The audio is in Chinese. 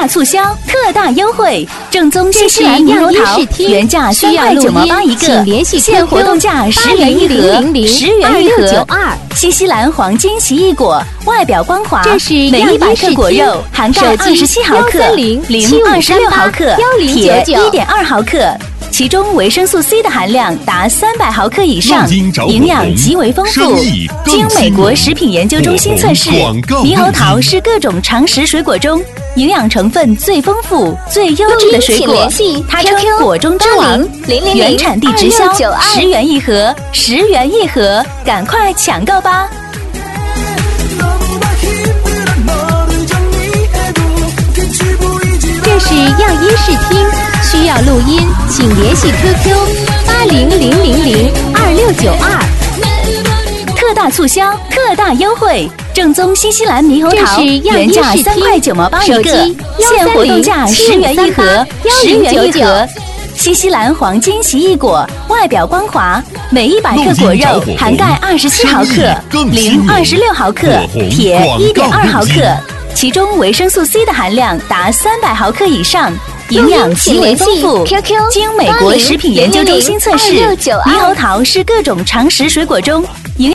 大促销，特大优惠，正宗新西兰猕猴桃，原价3块9毛8一个，现活动价10元一盒，10元一盒。新西兰黄金奇异果，外表光滑，每100克果肉含钙27毫克，磷26毫克，铁1.2毫克。其中维生素 C 的含量达300毫克以上，营养极为丰富。经美国食品研究中心测试，猕猴桃是各种常食水果中营养成分最丰富、最优质的水果。它称果中之王，原产地直销，10元一盒，10元一盒，赶快抢购吧！ 这是亚医视听，需要录音请联系 QQ8000026992。 特大促销，特大优惠，正宗新西兰猕猴桃，原价3块9毛8一个，现活动价10元一盒，10元一盒。新西兰黄金奇异果，外表光滑，每100克果肉含钙27毫克，磷26毫克，铁1.2毫克。其中维生素 C 的含量达300毫克以上，营养极为丰富。经美国食品研究中心测试，猕猴桃是各种常食水果中